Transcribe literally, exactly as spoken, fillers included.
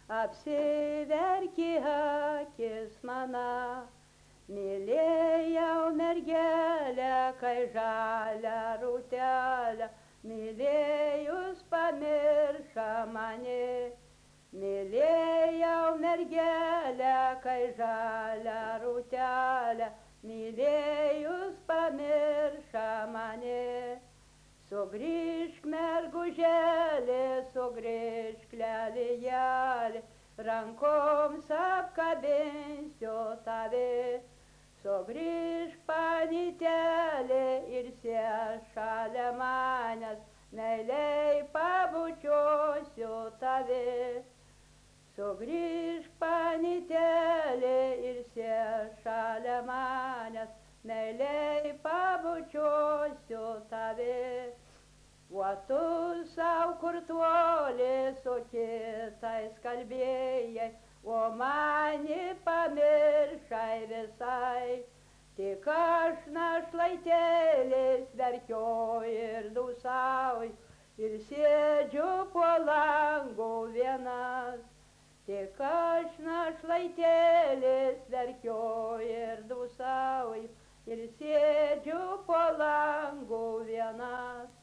apsiverki akis mana. Mylėjau mergelę, kai žalią rūtelę, mylėjus pamirša mane. Mylėjau mergelę, kai žalią rūtelę, mylėjus pamirša mane. Sugrįžk mergužėlė, sugrįžk lelijėlė, rankoms apkabinsiu tave. Sugrįžk panytelė ir sėsk šalia manęs, meiliai pabučiuosiu tave. Sugrįžk panytelė ir sėsk šalia manęs, meiliai pabučiuosiu tave. O tu sau kurtuolė su kitais kalbėjai, o mane pamiršai visai. Tik aš našlaitėlis verkiu ir dūsauju ir sėdžiu po langu vienas. Tik aš našlaitėlis verkiu ir dūsauju ir sėdžiu po langu vienas.